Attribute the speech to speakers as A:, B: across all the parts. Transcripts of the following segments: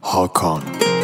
A: هاکان.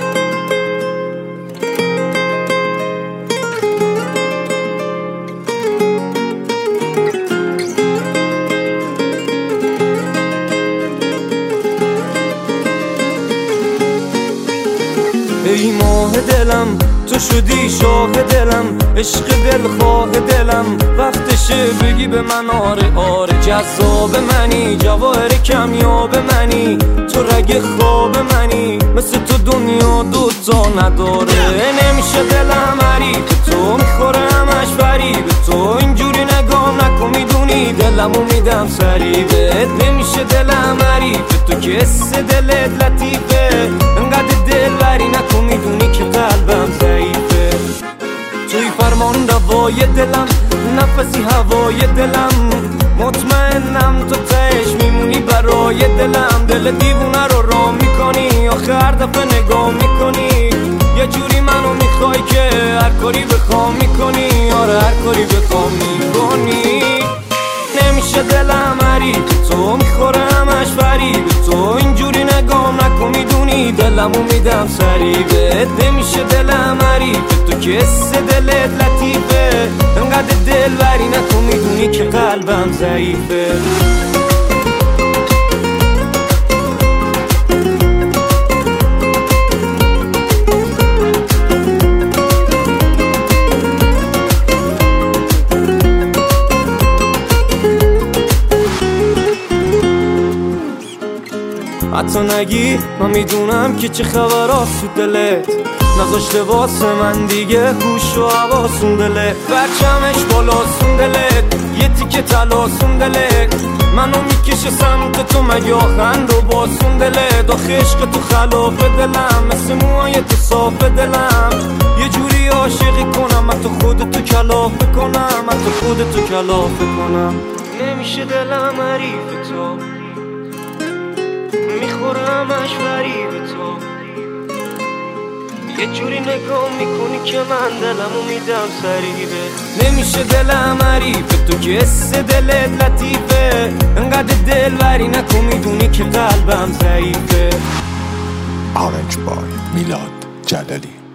B: ای ماه دلم تو شدی شاه دلم، عشق دلخواه دلم، وقتشه بگی به من آره آره. جذاب منی، جواهر کمیاب منی، تو رگ خواب منی، مثل تو دنیا دوتا نداره. نمیشه دلم حریف تو، میخوره همش فریب تو، اینجوری نگام نکن میدونی دلمو میدم سریبت. نمیشه دلم حریف تو که حس دلت لطیفه، انقدر دلبری نکن میدونی که قلبم ضعیفه. توی فرمان روای دلم، نفسی هوای دلم، مطمئنم تو تهش میمونی برای دلم. دل دیوونه رو رام میکنی، آخر دفعه نگاه میکنی، یه جوری منو میخوای که هر کاری بخوام میکنی، آره هر کاری بخوام میکنی. نمیشه دلم حریف تو، میخوره همش فریب تو، اینجوری نگام نکن میدونی دلمو میدم سریبت. نمیشه دلم حریف تو که حس دلت لطیفه، انقدر دلبری نکن میدونی که قلبم ضعیفه. حتی نگی من میدونم که چه خبراست تو دلت، نذاشته واسه من دیگه هوش و حواسون دلت. برچمش بالاسون دلت، یه تیکه تلاسون دلت، منو میکشه سمت تو مگه آخن رو باسون دلت. آخه عشق تو خلاف دلم، مثل موهای تو صاف دلم، یه جوری عاشقی کنم من تو خودتو کلاف کنم، من تو خودتو کلاف کنم. نمیشه دلم حریف تو، میخورمش فریب تو، یه جوری نگاه میکنی که من دلمو میدم سریبه. نمیشه دلم حریف تو که حس دلت لطیفه، انقدر دلبری نکن میدونی که قلبم ضعیفه.
A: آرنج بای میلاد جلالی.